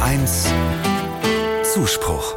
HR1 Zuspruch.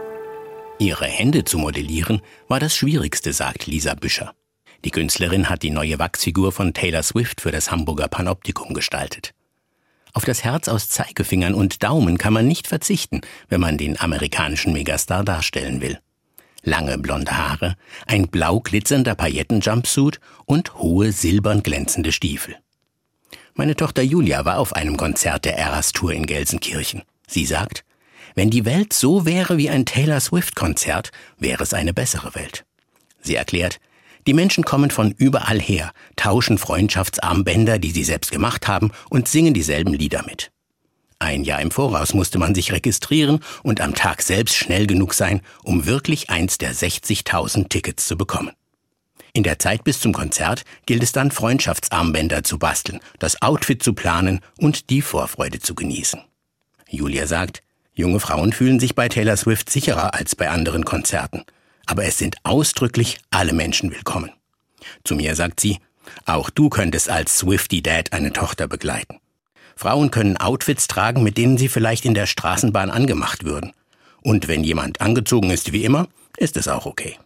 Ihre Hände zu modellieren war das Schwierigste, sagt Lisa Büscher. Die Künstlerin hat die neue Wachsfigur von Taylor Swift für das Hamburger Panoptikum gestaltet. Auf das Herz aus Zeigefingern und Daumen kann man nicht verzichten, wenn man den amerikanischen Megastar darstellen will. Lange blonde Haare, ein blau glitzernder Paillettenjumpsuit und hohe silbern glänzende Stiefel. Meine Tochter Julia war auf einem Konzert der Eras Tour in Gelsenkirchen. Sie sagt, wenn die Welt so wäre wie ein Taylor Swift-Konzert, wäre es eine bessere Welt. Sie erklärt, die Menschen kommen von überall her, tauschen Freundschaftsarmbänder, die sie selbst gemacht haben, und singen dieselben Lieder mit. Ein Jahr im Voraus musste man sich registrieren und am Tag selbst schnell genug sein, um wirklich eins der 60.000 Tickets zu bekommen. In der Zeit bis zum Konzert gilt es dann, Freundschaftsarmbänder zu basteln, das Outfit zu planen und die Vorfreude zu genießen. Julia sagt, junge Frauen fühlen sich bei Taylor Swift sicherer als bei anderen Konzerten. Aber es sind ausdrücklich alle Menschen willkommen. Zu mir sagt sie, auch du könntest als Swiftie-Dad eine Tochter begleiten. Frauen können Outfits tragen, mit denen sie vielleicht in der Straßenbahn angemacht würden. Und wenn jemand angezogen ist wie immer, ist es auch okay.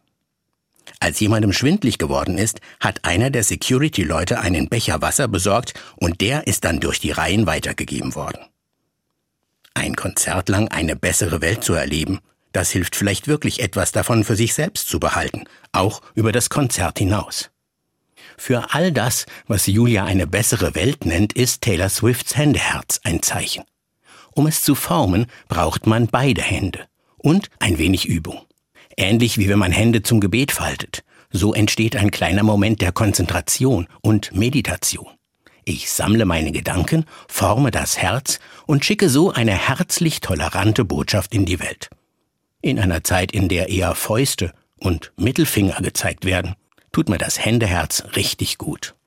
Als jemandem schwindlig geworden ist, hat einer der Security-Leute einen Becher Wasser besorgt und der ist dann durch die Reihen weitergegeben worden. Ein Konzert lang eine bessere Welt zu erleben, das hilft vielleicht wirklich etwas davon für sich selbst zu behalten, auch über das Konzert hinaus. Für all das, was Julia eine bessere Welt nennt, ist Taylor Swifts Händeherz ein Zeichen. Um es zu formen, braucht man beide Hände und ein wenig Übung. Ähnlich wie wenn man Hände zum Gebet faltet. So entsteht ein kleiner Moment der Konzentration und Meditation. Ich sammle meine Gedanken, forme das Herz und schicke so eine herzlich tolerante Botschaft in die Welt. In einer Zeit, in der eher Fäuste und Mittelfinger gezeigt werden, tut mir das Händeherz richtig gut.